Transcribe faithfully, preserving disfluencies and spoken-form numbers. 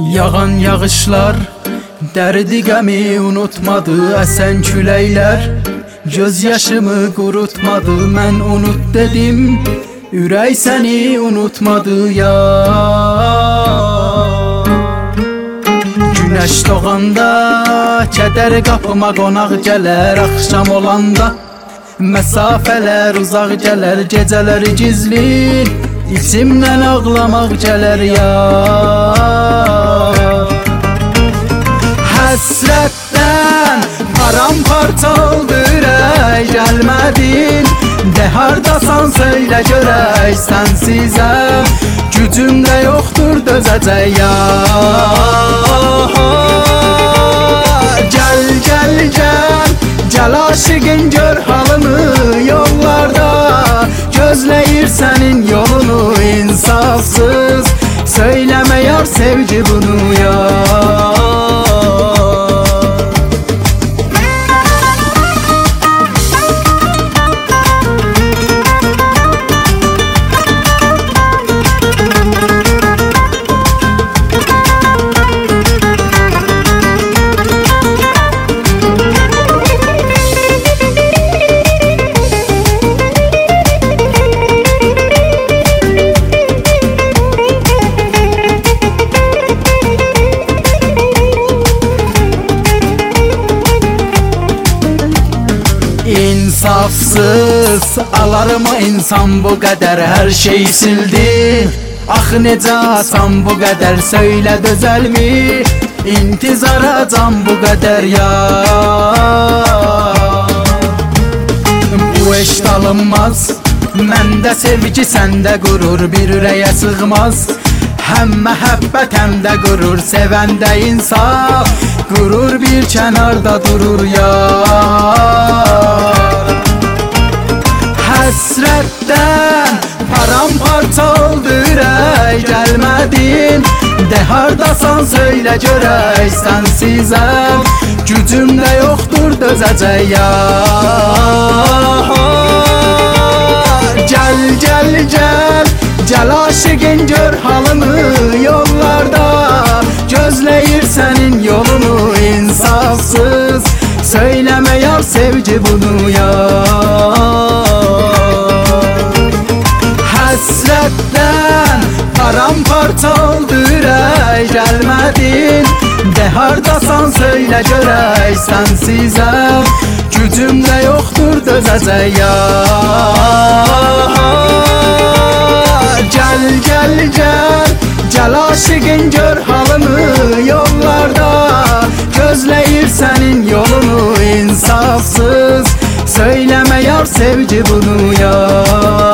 Yağan yağışlar derdi qəmi unutmadı, əsən küləklər göz yaşımı qurutmadı. Mən unut dedim, ürək səni unutmadı ya. Günəş doğanda kədər qapıma qonaq gələr, axşam olanda məsafələr uzaq gələr, gecələri gizli İçimdən ağlamaq gələr ya. Həsrətdən paramparça oldu ürək, gəlmədin de hardasan söylə görək, sənsizəm gücüm də yoxdur dözəcək ya. Gəl, gəl, gəl, gəl aşığın gör halını yollarda, gözləyir sənin yolunu insafsız, söyləmə yar sevgi bunu ya. İnsafsız alarmı insan bu qədər, hər şey sildi. Ax necə asan bu qədər, söylə dözəlmi intizara can bu qədər ya. Bu eşq alınmaz, məndə sevgi səndə qurur, bir ürəyə sığmaz. Həm məhəbbət həm də qurur, sevəndə insaf qurur bir kənarda durur ya. Həsrətdən paramparça oldu ürək, gəlmədin de hardasan söylə görək, sənsizəm gücüm də yoxdur dözəcək ya. Gəl, gəl, gəl, gəl aşığın gör halını yollarda, gözləyir sənin yolunu insafsız, söyləmə yar sevgi bunu ya. Həsrətdən paramparça oldu ürək, gəlmədin de hardasan söylə görək, sənsizəm gücüm də yoxdur dözəcək ya. Gəl, gəl, gəl, gəl aşığın gör halını yollarda, gözləyir sənin yolunu insafsız, söyləmə yar sevgi bunu ya.